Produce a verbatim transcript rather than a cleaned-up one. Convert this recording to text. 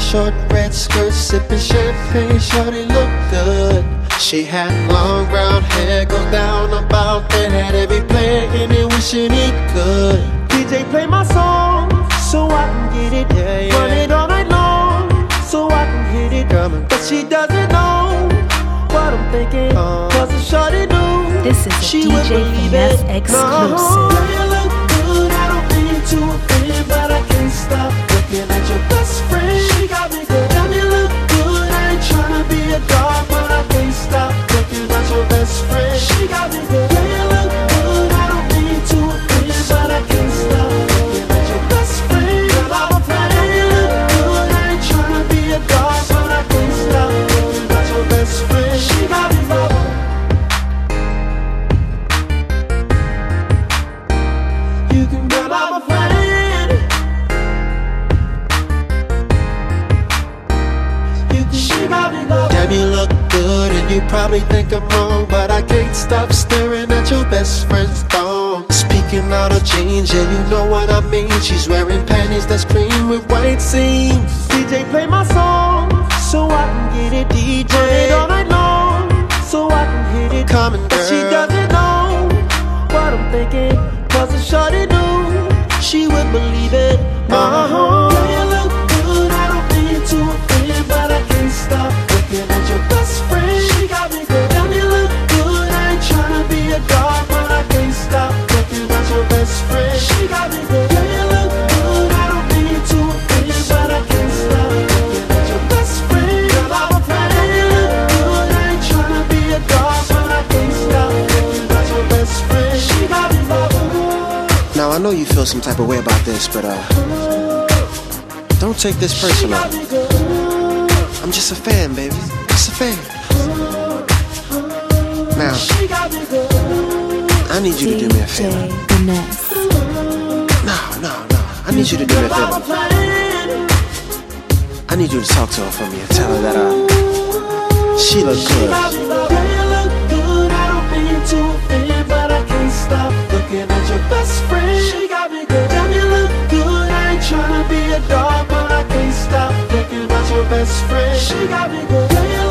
short red skirt, sipping champagne, shorty look good. She had long brown hair, goes down about that. Had every player in it wishing he could. D J play my song, so I can get it. Yeah, yeah. Run it all night long, so I can hit it. Coming. But she doesn't know what I'm thinking, uh, cause the shorty knew. This is a she D J Finesse exclusive. No, you look good, I don't mean to offend, but I can't stop looking at your best friend. She got me good, and you look good. I ain't tryna be a dog, but I can't stop looking at your best friend. She got me good, and you look good. I don't mean to offend, but I can't stop looking at your best friend. Girl, I'm a fan, and you look good. I ain't tryna be a dog, but I can't stop looking at your best friend. She got me good. Damn, you look good and you probably think I'm wrong, but I can't stop staring at your best friend's thong. Speaking out of jeans, yeah, you know what I mean. She's wearing panties that's cream with white seams. D J play my song, so I can get it. D J run it all night long, so I can hit it. Coming, girl. But she doesn't know what I'm thinking, cause the shorty knew she would believe it. Uh-huh. Yeah, you look good, I don't mean to offend, but I can't stop looking at your best friend. She got me good, and you look good. I ain't tryna be a dog, but I can't stop looking at your best friend. She got me good, and you look good. I don't mean to offend, but I can't stop looking at your best friend. Girl, I'm a fan, and you look good. I ain't tryna be a dog, but I can't stop looking at your best friend. She got me good. Now I know you feel some type of way about this, but uh, don't take this personal. I'm just a fan, baby. Just a fan. Now, I need you to do me a favor. No, no, no. I need you to do me a favor. I need you to talk to her for me and tell her that uh, she looks good. I don't mean to offend, but I can't stop looking at your best friend. She got me good, and you look good. I ain't tryna be a dog, but I can't stop looking at your best friend. She got me good.